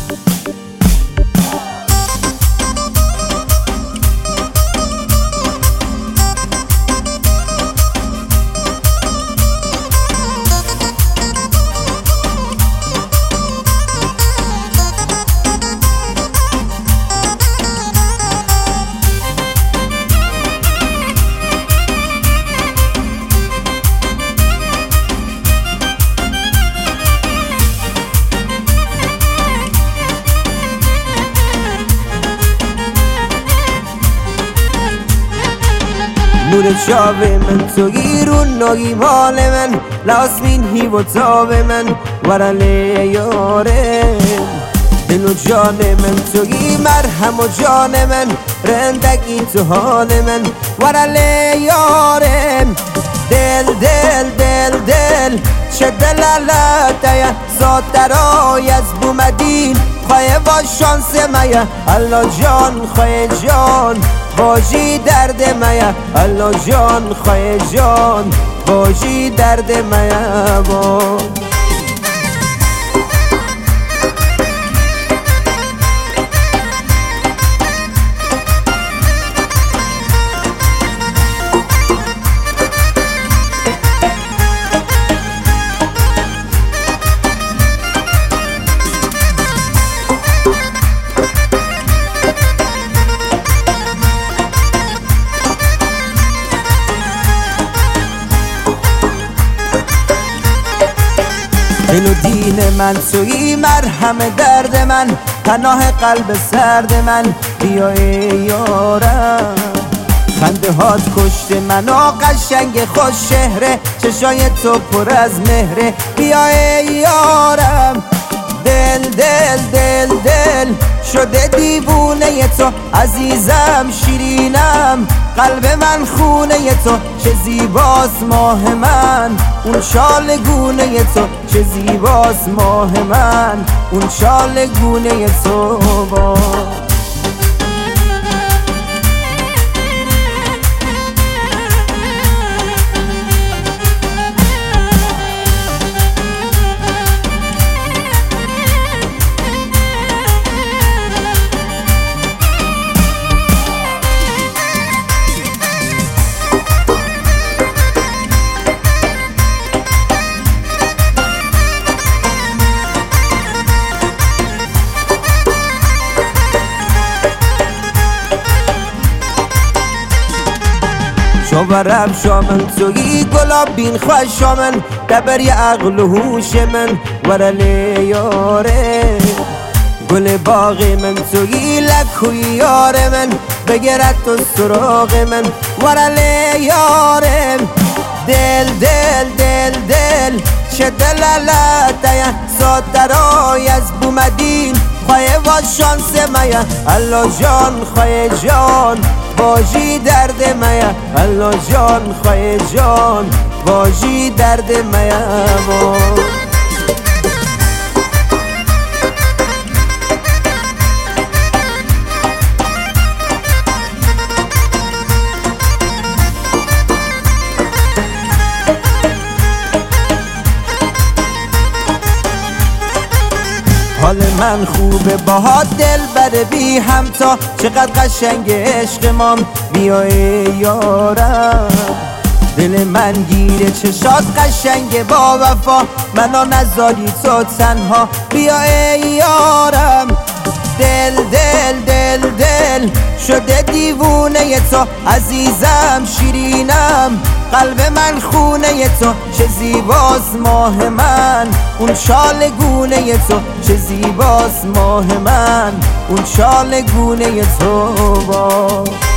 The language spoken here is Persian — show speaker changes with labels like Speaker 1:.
Speaker 1: نور شاب من تویی رو نوی مال من لاسمین هی و تاب من ورله یارم دل و جان من تویی مرهم و جان من رندگی تو حال من ورله یارم دل دل دل دل چه دل علتیه زاد درای از بومدین خواه با شانس مایه الله جان خواه جان باجی درد مایه الله جان خواه جان باجی درد مایه با دل و دین من تویی مرهم درد من پناه قلب سرد من بیا ای یارم خنده هات کشت من قشنگ خوش شهره چشای تو پر از مهره بیا ای یارم دل دل دل دل شده دیوونه تو عزیزم شیرینم قلب من خونه تو چه زیباست ماه من اون شال گونه تو چه زیباست ماه من اون شال گونه تو با شوارم شامن تویی گلاب بین خواه شامن دبری عقل و هوش من ورله یاره گل باغ من تویی لکوی یار من بگرد تو سراغ من ورله یارم دل دل دل دل چه دل علتیه زاد درای از بومدین خواه با شانس مایه الله جان خواه جان باجی درد مایه الله جان خواه جان باجی درد مایه با حال من خوبه باهات دل بره بی همتا چقدر قشنگ عشق مام بیا ای یارم دل من گیره چشات قشنگ با وفا منو نذاری تو تنها بیا ای یارم دل دل دل دل شده دیوونه تو عزیزم شیرینم قلب من خونه تو چه زیباست ماه من اون شال گونه تو چه زیباست ماه من اون شال گونه تو با